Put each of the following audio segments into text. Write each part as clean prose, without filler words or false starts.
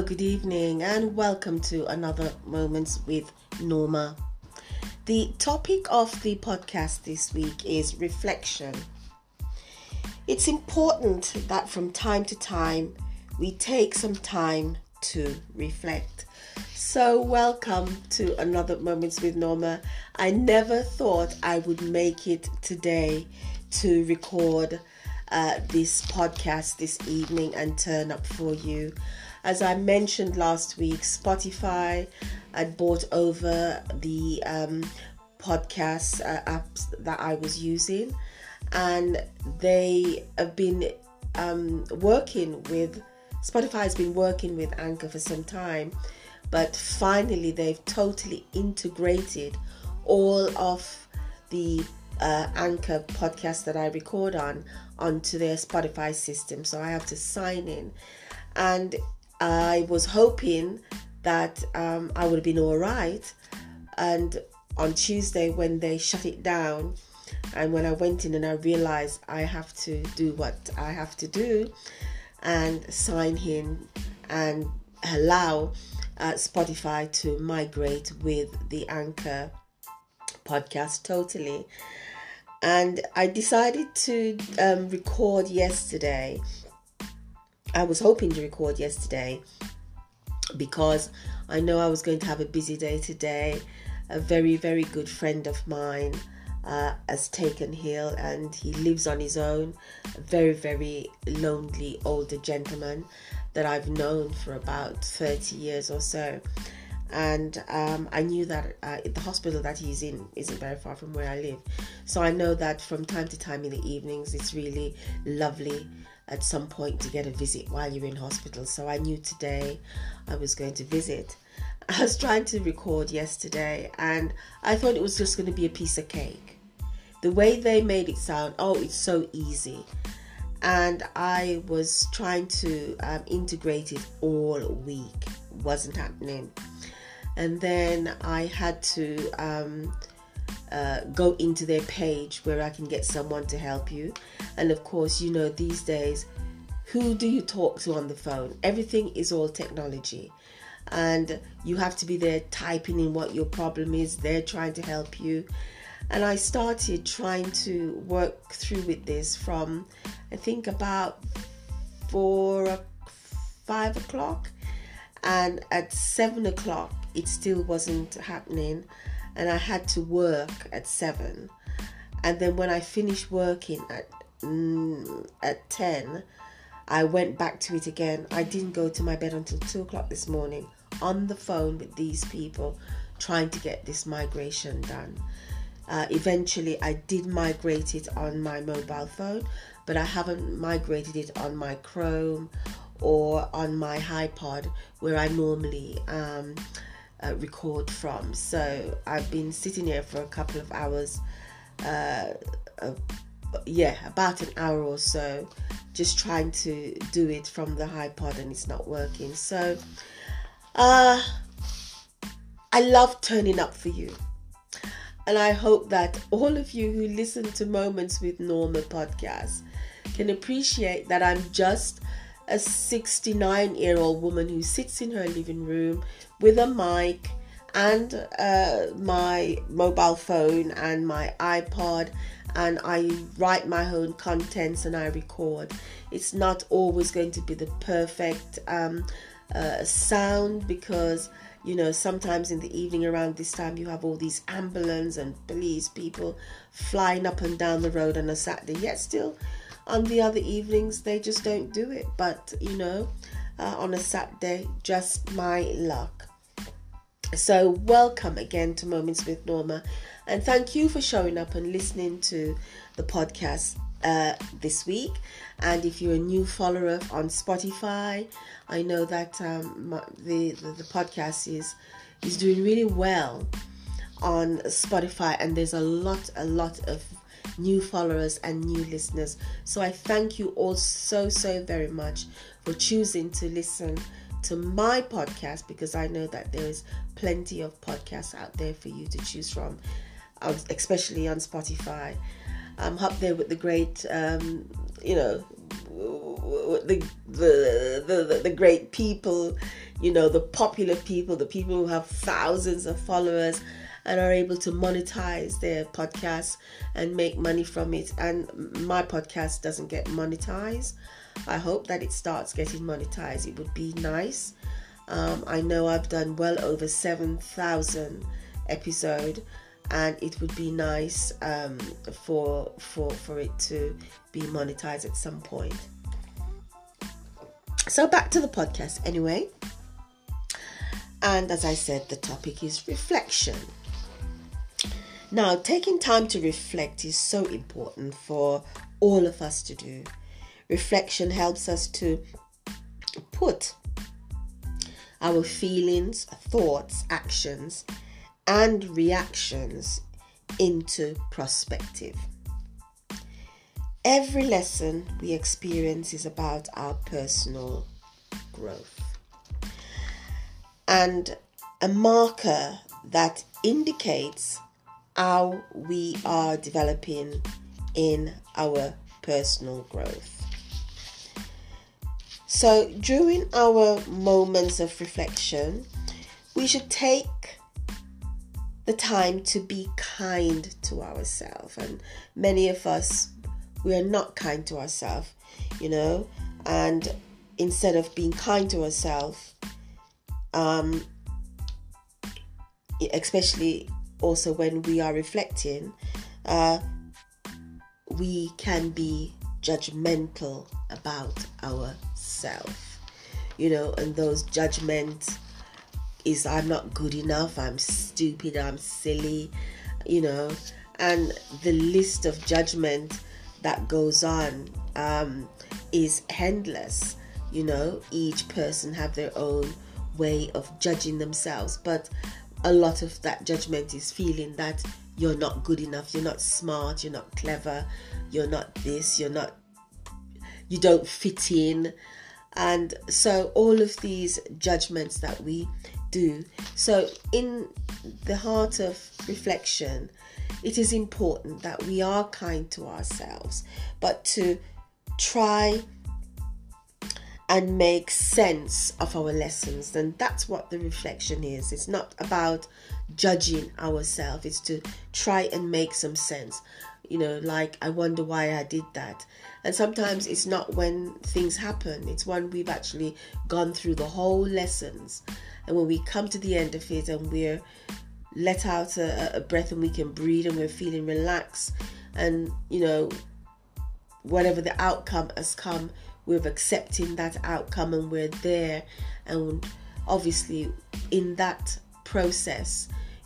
Hello, good evening, and welcome to another Moments with Norma. The topic of the podcast this week is reflection. It's important that from time to time we take some time to reflect. So, welcome to another Moments with Norma. I never thought I would make it today to record this podcast this evening and turn up for you. As I mentioned last week, Spotify had bought over the podcast apps that I was using, and they have been Spotify has been working with Anchor for some time, but finally they've totally integrated all of the Anchor podcast that I record onto their Spotify system. So I have to sign in, and I was hoping that I would have been all right. And on Tuesday, when they shut it down, and when I went in and I realized I have to do what I have to do and sign in and allow Spotify to migrate with the Anchor podcast totally. And I decided to record yesterday. I was hoping to record yesterday because I know I was going to have a busy day today. A very, very good friend of mine has taken ill, and he lives on his own. A very, very lonely older gentleman that I've known for about 30 years or so. And I knew that the hospital that he's in isn't very far from where I live. So I know that from time to time in the evenings, it's really lovely at some point to get a visit while you're in hospital. So I knew today I was going to visit. I was trying to record yesterday, and I thought it was just going to be a piece of cake. The way they made it sound, it's so easy. And I was trying to integrate it all week. Wasn't happening. And then I had to go into their page where I can get someone to help you. And of course, these days, who do you talk to on the phone? Everything is all technology. And you have to be there typing in what your problem is. They're trying to help you. And I started trying to work through with this from, I think, about 5 o'clock. And at 7 o'clock, it still wasn't happening. And I had to work at 7. And then when I finished working at 10, I went back to it again. I didn't go to my bed until 2 o'clock this morning on the phone with these people trying to get this migration done. Eventually, I did migrate it on my mobile phone, but I haven't migrated it on my Chrome or on my iPod where I normally record from. So I've been sitting here for a couple of hours, about an hour or so, just trying to do it from the iPod, and it's not working. So I love turning up for you, and I hope that all of you who listen to Moments with Norma podcast can appreciate that I'm just a 69-year-old woman who sits in her living room with a mic and my mobile phone and my iPod, and I write my own contents and I record. It's not always going to be the perfect sound, because sometimes in the evening around this time you have all these ambulance and police people flying up and down the road on a Saturday, yet still on the other evenings they just don't do it. But on a Saturday, just my luck. So welcome again to Moments with Norma, and thank you for showing up and listening to the podcast this week. And if you're a new follower on Spotify, I know that the podcast is doing really well on Spotify, and there's a lot of new followers and new listeners. So I thank you all so very much for choosing to listen to my podcast, because I know that there is plenty of podcasts out there for you to choose from, especially on Spotify. I'm up there with the great the great people, the popular people, the people who have thousands of followers and are able to monetize their podcast and make money from it. And my podcast doesn't get monetized. I hope that it starts getting monetized. It would be nice. I know I've done well over 7,000 episodes, and it would be nice for it to be monetized at some point. So back to the podcast anyway. And as I said, the topic is reflection. Now, taking time to reflect is so important for all of us to do. Reflection helps us to put our feelings, thoughts, actions, and reactions into perspective. Every lesson we experience is about our personal growth. And a marker that indicates how we are developing in our personal growth. So during our moments of reflection, we should take the time to be kind to ourselves. And many of us, we are not kind to ourselves, and instead of being kind to ourselves, especially also when we are reflecting, we can be judgmental about ourselves, and those judgments is I'm not good enough, I'm stupid, I'm silly, and the list of judgment that goes on is endless. Each person have their own way of judging themselves, but a lot of that judgment is feeling that you're not good enough, you're not smart, you're not clever, you're not this, you don't fit in. And so all of these judgments that we do. So in the heart of reflection, it is important that we are kind to ourselves, but to try and make sense of our lessons. And that's what the reflection is. It's not about judging ourselves. It's to try and make some sense. Like, I wonder why I did that. And sometimes it's not when things happen. It's when we've actually gone through the whole lessons. And when we come to the end of it and we're let out a breath and we can breathe and we're feeling relaxed. And, whatever the outcome has come, we're accepting that outcome and we're there. And obviously in that process,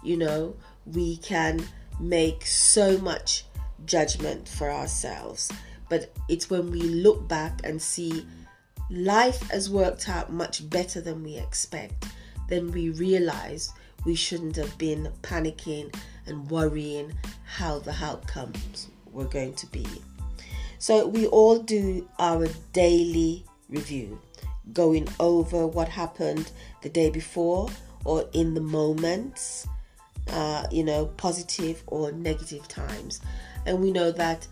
we can make so much judgment for ourselves. But it's when we look back and see life has worked out much better than we expect, then we realize we shouldn't have been panicking and worrying how the outcomes were going to be. So we all do our daily review, going over what happened the day before or in the moments, positive or negative times. And we know that,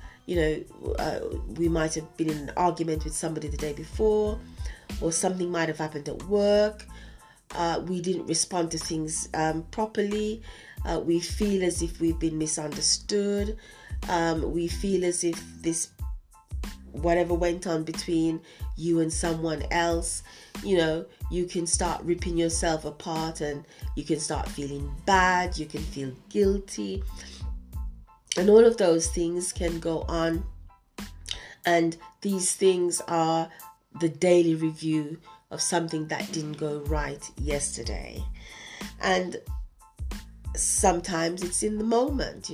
we might have been in an argument with somebody the day before, or something might have happened at work. We didn't respond to things properly. We feel as if we've been misunderstood. We feel as if whatever went on between you and someone else, you can start ripping yourself apart and you can start feeling bad, you can feel guilty. And all of those things can go on. And these things are the daily review of something that didn't go right yesterday. And sometimes it's in the moment,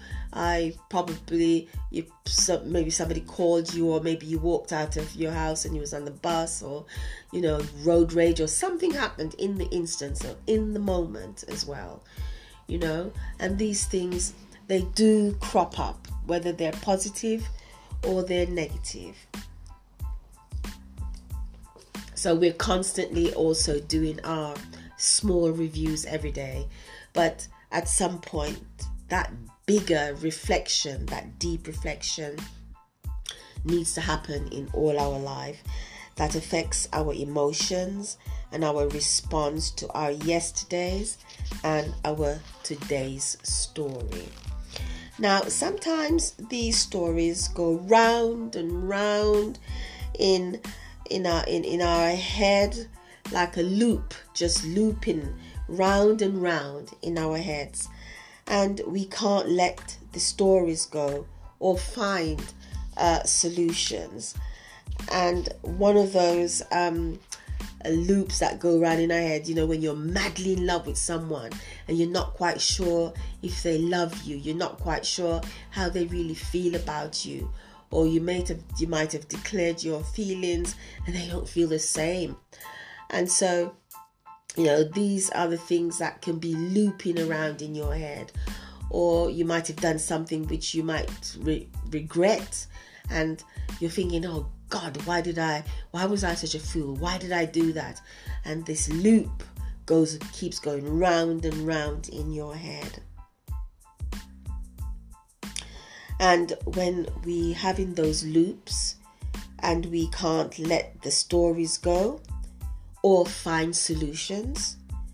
maybe somebody called you, or maybe you walked out of your house and you was on the bus, or road rage, or something happened in the instance, or in the moment as well, and these things, they do crop up, whether they're positive or they're negative. So we're constantly also doing our small reviews every day. But at some point, that bigger reflection, that deep reflection needs to happen in all our life. that affects our emotions and our response to our yesterdays and our today's story. Now, sometimes these stories go round and round in our head like a loop, just looping round and round in our heads, and we can't let the stories go or find solutions. And one of those loops that go around in our head, when you're madly in love with someone and you're not quite sure if they love you, you're not quite sure how they really feel about you, or you might have declared your feelings and they don't feel the same. And so, these are the things that can be looping around in your head. Or you might have done something which you might regret, and you're thinking, oh God, why was I such a fool? Why did I do that? And this loop keeps going round and round in your head. And when we having those loops and we can't let the stories go or find solutions,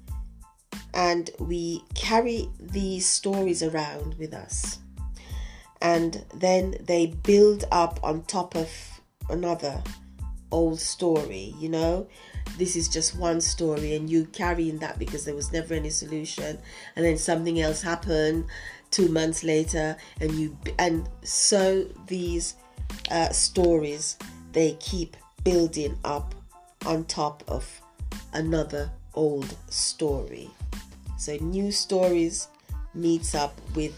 and we carry these stories around with us, and then they build up on top of another old story. This is just one story and you carrying that because there was never any solution, and then something else happened 2 months later, and so these stories, they keep building up on top of another old story. So new stories meets up with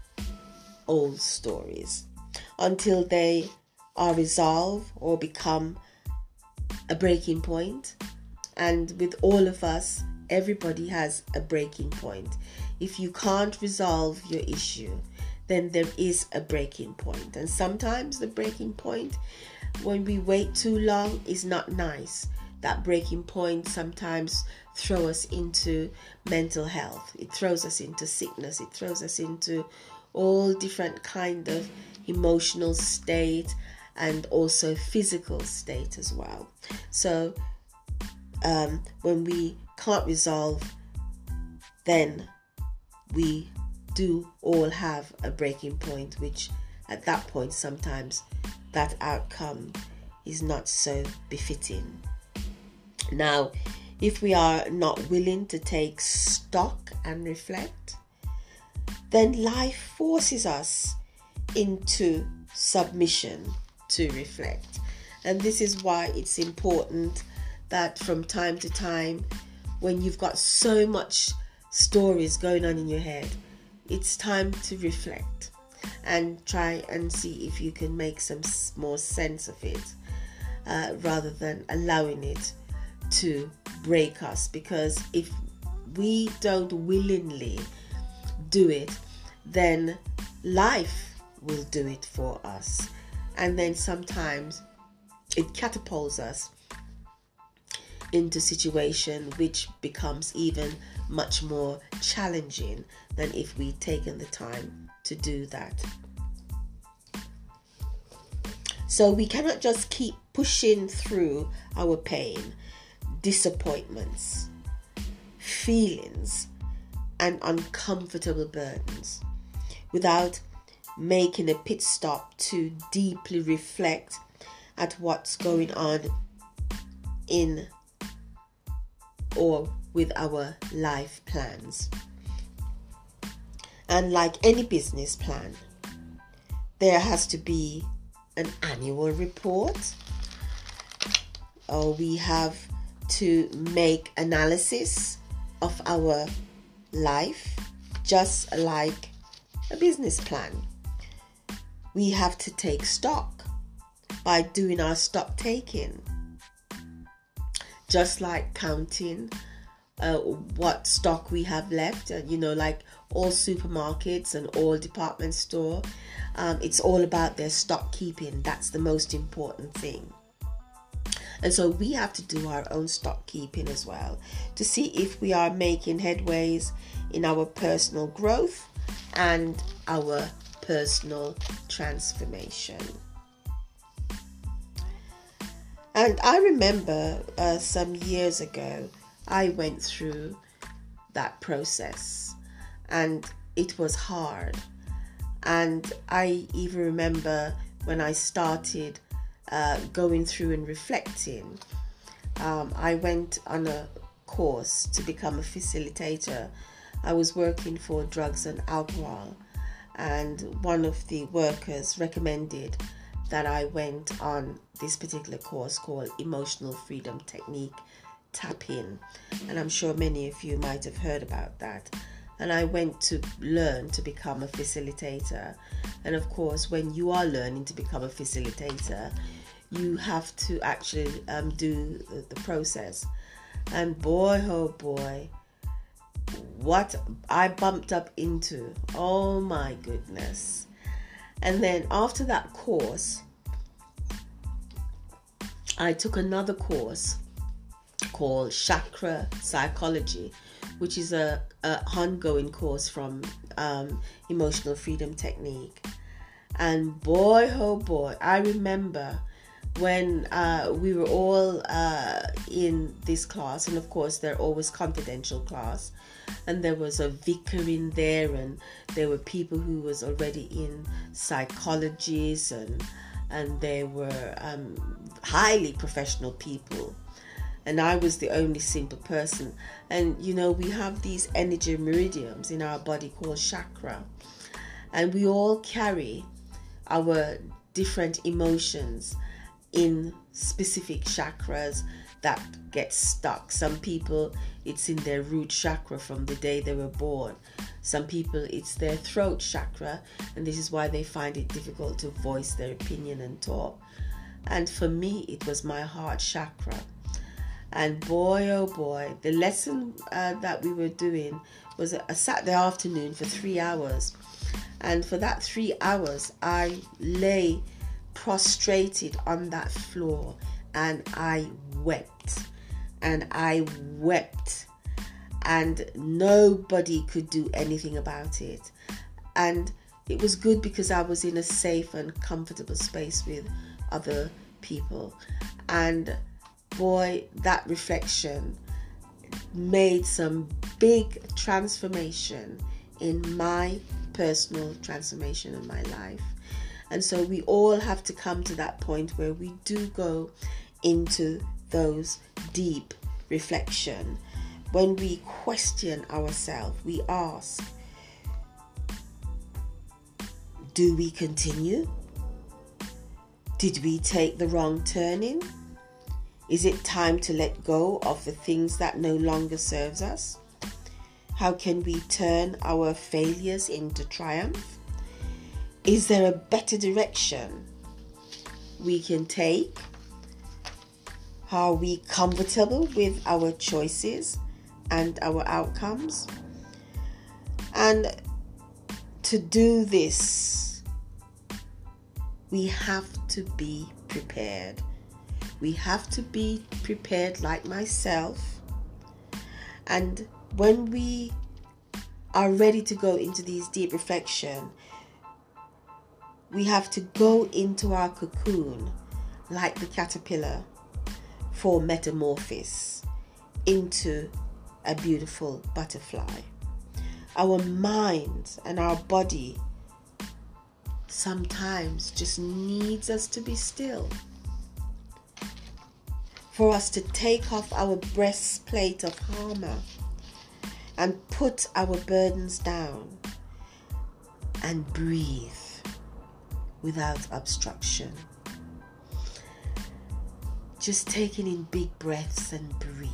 old stories until they are resolved or become a breaking point. And with all of us, everybody has a breaking point. If you can't resolve your issue, then there is a breaking point. And sometimes the breaking point, when we wait too long, is not nice. That breaking point sometimes throws us into mental health. It throws us into sickness. It throws us into all different kind of emotional state and also physical state as well. So when we can't resolve, then we do all have a breaking point, which at that point sometimes that outcome is not so befitting. Now, if we are not willing to take stock and reflect, then life forces us into submission to reflect. And this is why it's important that from time to time, when you've got so much stories going on in your head, it's time to reflect and try and see if you can make some more sense of it, rather than allowing it to break us. Because if we don't willingly do it, then life will do it for us. And then sometimes it catapults us into situation which becomes even much more challenging than if we'd taken the time to do that. So we cannot just keep pushing through our pain, disappointments, feelings, and uncomfortable burdens without making a pit stop to deeply reflect at what's going on in or with our life plans. And like any business plan, there has to be an annual report, or we have to make analysis of our life, just like a business plan. We have to take stock by doing our stock taking, just like counting what stock we have left. Like all supermarkets and all department store, it's all about their stock keeping. That's the most important thing. And so we have to do our own stock keeping as well to see if we are making headways in our personal growth and our personal transformation. And I remember some years ago, I went through that process, and it was hard. And I even remember when I started going through and reflecting, I went on a course to become a facilitator. I was working for drugs and alcohol, and one of the workers recommended that I went on this particular course called Emotional Freedom Technique Tap-In, and I'm sure many of you might have heard about that. And I went to learn to become a facilitator. And of course, when you are learning to become a facilitator, you have to actually do the process. And boy, oh boy, what I bumped up into, oh my goodness. And then after that course, I took another course called Chakra Psychology, which is a ongoing course from Emotional Freedom Technique. And boy, oh boy, I remember when we were all in this class, and of course they're always confidential class, and there was a vicar in there, and there were people who was already in psychologies, and they were highly professional people. And I was the only simple person. And you know, we have these energy meridians in our body called chakra, and we all carry our different emotions in specific chakras that get stuck. Some people, it's in their root chakra from the day they were born. Some people, it's their throat chakra, and this is why they find it difficult to voice their opinion and talk. And for me, it was my heart chakra. And boy, oh boy, the lesson that we were doing was a Saturday afternoon for 3 hours. And for that 3 hours, I lay prostrated on that floor, and I wept. And I wept. And nobody could do anything about it. And it was good because I was in a safe and comfortable space with other people. And boy, that reflection made some big transformation in my personal transformation in my life. And so we all have to come to that point where we do go into those deep reflection. When we question ourselves, we ask, do we continue? Did we take the wrong turning? Is it time to let go of the things that no longer serves us? How can we turn our failures into triumph? Is there a better direction we can take? Are we comfortable with our choices and our outcomes? And to do this, we have to be prepared. We have to be prepared like myself. And when we are ready to go into these deep reflection, we have to go into our cocoon like the caterpillar for metamorphosis into a beautiful butterfly. Our mind and our body sometimes just needs us to be still, for us to take off our breastplate of armor and put our burdens down and breathe without obstruction. Just taking in big breaths and breathe.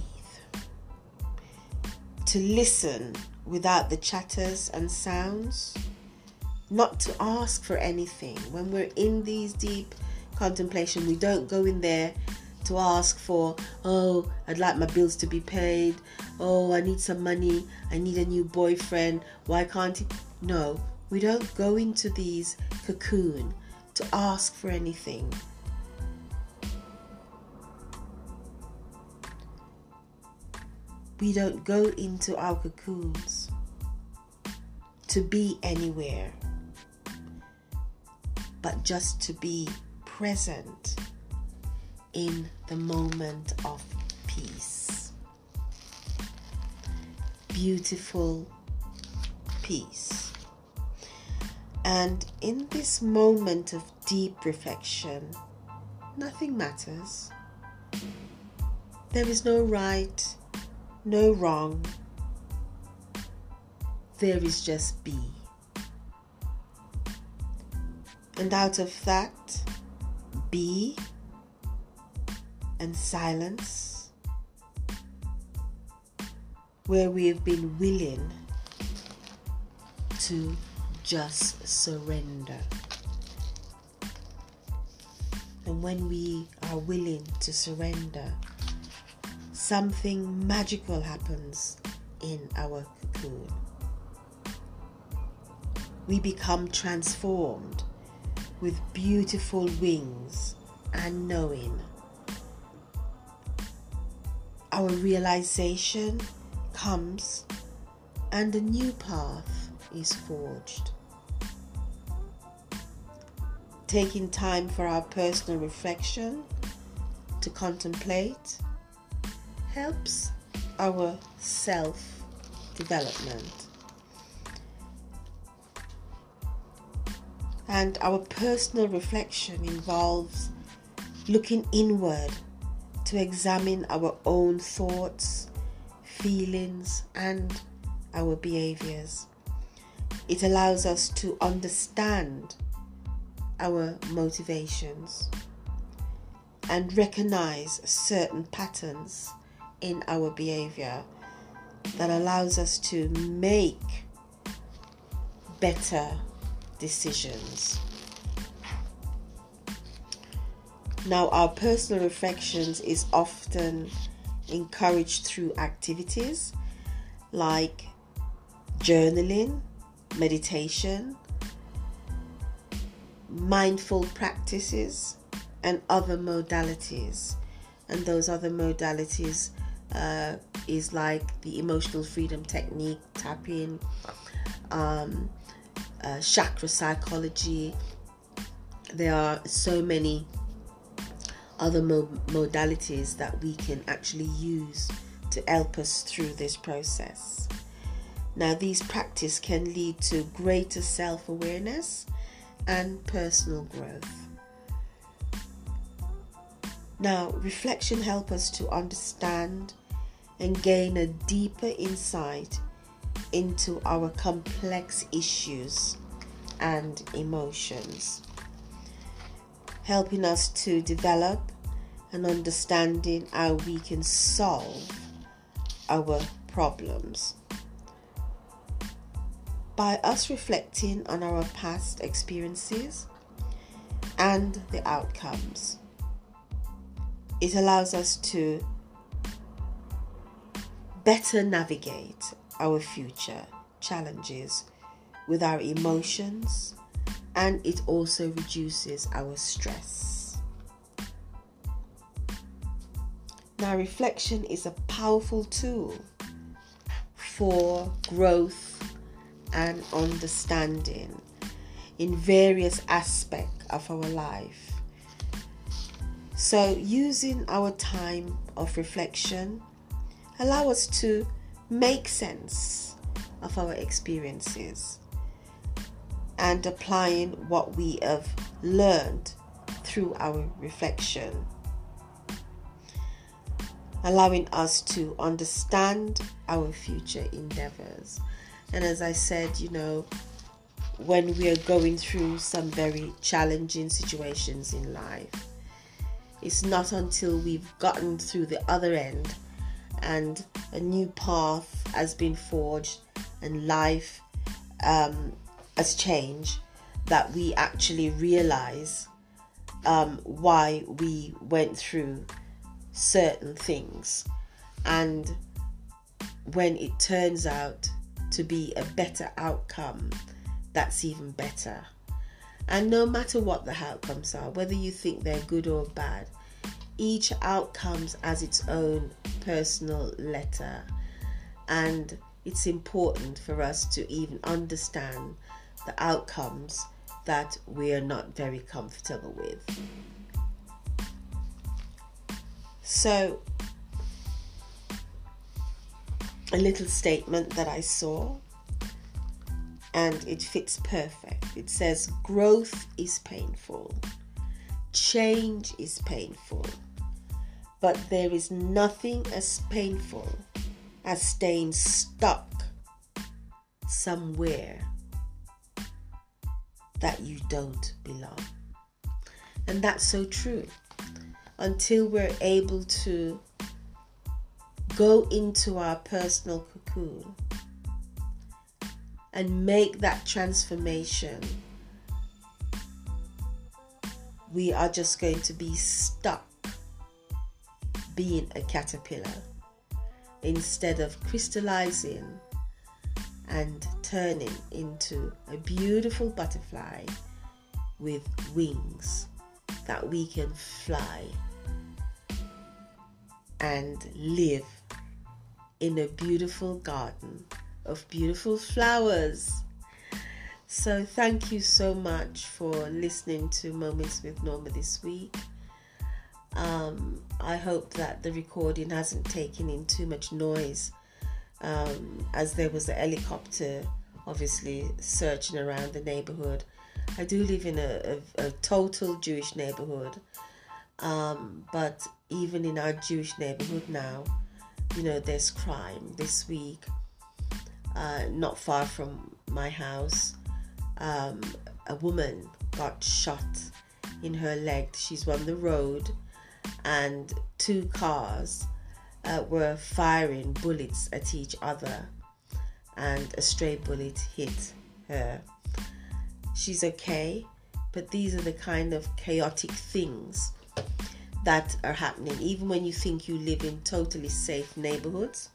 To listen without the chatters and sounds. Not to ask for anything. When we're in these deep contemplation, we don't go in there to ask for, oh, I'd like my bills to be paid. Oh, I need some money. I need a new boyfriend. Why can't he? No, we don't go into these cocoon to ask for anything. We don't go into our cocoons to be anywhere, but just to be present in the moment of peace. Beautiful peace. And in this moment of deep reflection, nothing matters. There is no right, no wrong. There is just be. And out of that, be and silence, where we have been willing to just surrender. And when we are willing to surrender, something magical happens in our cocoon. We become transformed with beautiful wings and knowing. Our realization comes and a new path is forged. Taking time for our personal reflection to contemplate helps our self-development. And our personal reflection involves looking inward to examine our own thoughts, feelings, and our behaviors. It allows us to understand our motivations and recognize certain patterns in our behavior that allows us to make better decisions. Now, our personal reflections is often encouraged through activities like journaling, meditation, mindful practices, and other modalities. And those other modalities is like the emotional freedom technique, tapping, chakra psychology. There are so many other modalities that we can actually use to help us through this process. Now, these practices can lead to greater self-awareness and personal growth. Now, reflection helps us to understand and gain a deeper insight into our complex issues and emotions, helping us to develop an understanding how we can solve our problems. By us reflecting on our past experiences and the outcomes, it allows us to better navigate our future challenges with our emotions, and it also reduces our stress. Now, reflection is a powerful tool for growth and understanding in various aspects of our life. So, using our time of reflection allow us to make sense of our experiences and applying what we have learned through our reflection, allowing us to understand our future endeavors. And as I said, when we are going through some very challenging situations in life, it's not until we've gotten through the other end and a new path has been forged and life has changed that we actually realize why we went through certain things, and when it turns out to be a better outcome, that's even better. And no matter what the outcomes are, whether you think they're good or bad, each outcome has its own personal letter, and it's important for us to even understand the outcomes that we are not very comfortable with. So, a little statement that I saw, and it fits perfect. It says, growth is painful. Change is painful. But there is nothing as painful as staying stuck somewhere that you don't belong. And that's so true. Until we're able to go into our personal cocoon and make that transformation, we are just going to be stuck being a caterpillar instead of crystallizing and turning into a beautiful butterfly with wings that we can fly and live in a beautiful garden of beautiful flowers. So thank you so much for listening to Moments with Norma this week. I hope that the recording hasn't taken in too much noise, as there was a helicopter obviously searching around the neighborhood. I do live in a total Jewish neighborhood, but even in our Jewish neighborhood now, there's crime. This week, not far from my house, a woman got shot in her leg. She's on the road, and two cars were firing bullets at each other, and a stray bullet hit her. She's okay, but these are the kind of chaotic things that are happening. Even when you think you live in totally safe neighborhoods,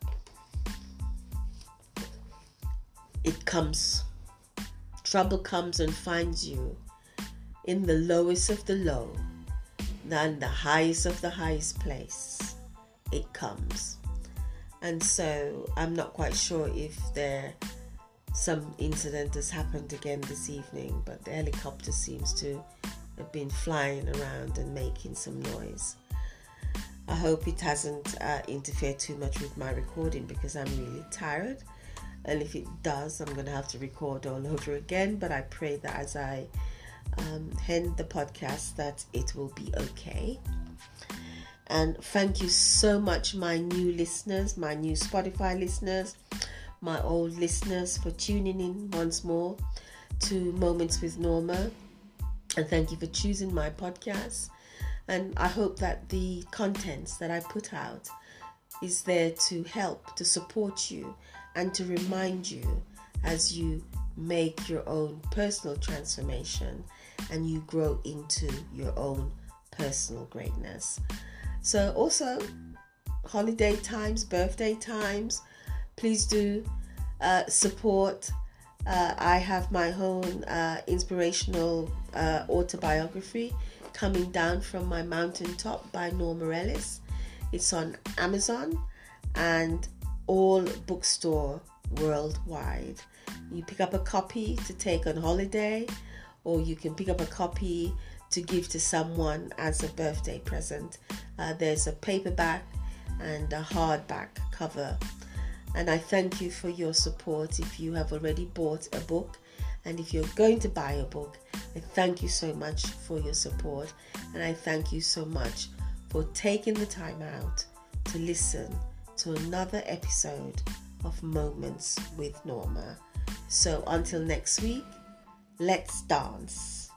trouble comes and finds you in the lowest of the low, and the highest of the highest place it comes. And so I'm not quite sure if some incident has happened again this evening, but the helicopter seems to have been flying around and making some noise. I hope it hasn't interfered too much with my recording, because I'm really tired, and if it does, I'm going to have to record all over again. But I pray that as I end the podcast that it will be okay. And thank you so much, my new listeners, my new Spotify listeners, my old listeners, for tuning in once more to Moments with Norma. And thank you for choosing my podcast. And I hope that the contents that I put out is there to help, to support you, and to remind you as you make your own personal transformation and you grow into your own personal greatness. So also, holiday times, birthday times, please do support. I have my own inspirational autobiography, Coming Down from My Mountaintop by Norma Ellis. It's on Amazon and all bookstore worldwide. You pick up a copy to take on holiday, or you can pick up a copy to give to someone as a birthday present. There's a paperback and a hardback cover. And I thank you for your support if you have already bought a book. And if you're going to buy a book, I thank you so much for your support. And I thank you so much for taking the time out to listen to another episode of Moments with Norma. So until next week, let's dance.